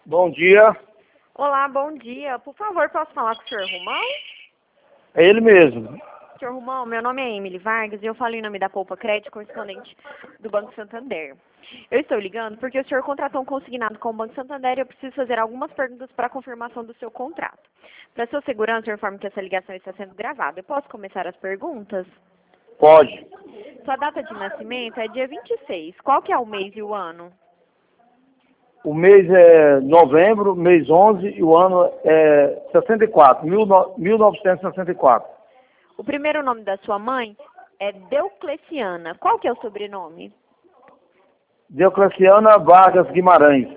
Bom dia, Olá, bom dia. Por favor, posso falar com o senhor Romão? é ele mesmo. Senhor Romão, meu nome é Emily Vargas e eu falo em nome da Poupa Crédito, correspondente do Banco Santander. Eu estou ligando porque o senhor contratou um consignado com o Banco Santander e eu preciso fazer algumas perguntas para a confirmação do seu contrato. Para sua segurança, eu informo que essa ligação está sendo gravada. Eu posso começar as perguntas? Pode. Sua data de nascimento é dia 26. Qual que é o mês e o ano? O mês é novembro, mês 11, e o ano é 64, 1964. O primeiro nome da sua mãe é Deocleciana. Qual que é o sobrenome? Diocleciana Vargas Guimarães.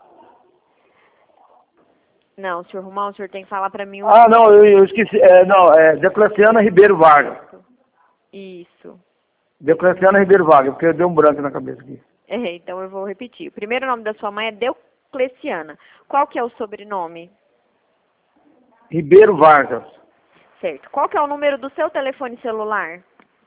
Não, senhor Romão, o senhor tem que falar para mim o... Ah, não, eu esqueci. É Diocleciana Ribeiro Vargas. Isso. Diocleciana Ribeiro Vargas, porque deu um branco na cabeça aqui. Então eu vou repetir. O primeiro nome da sua mãe é Deocleciana. Qual que é o sobrenome? Ribeiro Vargas. Certo. Qual que é o número do seu telefone celular?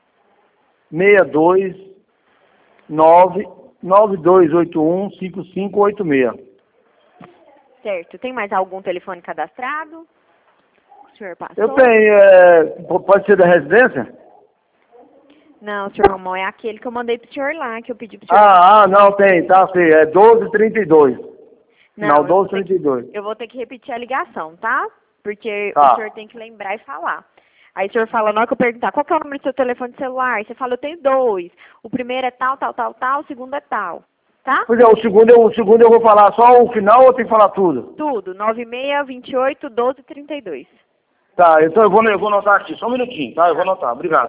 62992815586. Certo. Tem mais algum telefone cadastrado? O senhor passou? Eu tenho, pode ser da residência? Não, senhor Romão, é aquele que eu mandei pro senhor lá, que eu pedi pro senhor. Não, tem, tá, sim, é 1232. Não, eu vou ter 1232. eu vou ter que repetir a ligação, tá? Porque Tá. o senhor tem que lembrar e falar. Aí o senhor fala, na hora que eu perguntar, qual que é o número do seu telefone celular? Você fala, eu tenho dois. O primeiro é tal, tal, tal, tal, o segundo é tal. Tá? Pois é, o segundo eu vou falar só o final ou eu tenho que falar tudo? Tudo. 9628 1232. Tá, então eu vou anotar aqui, só um minutinho, tá? Eu vou anotar, obrigado.